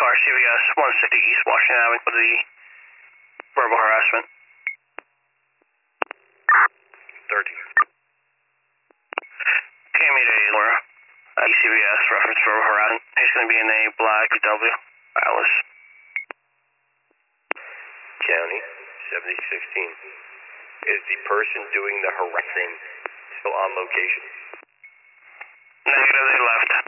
CVS 160 East Washington Avenue for the verbal harassment. 13. Mayday, Laura. ECVS, reference verbal harassment. He's going to be in a black VW Atlas. County 7016. Is the person doing the harassing still on location? Negative, they left.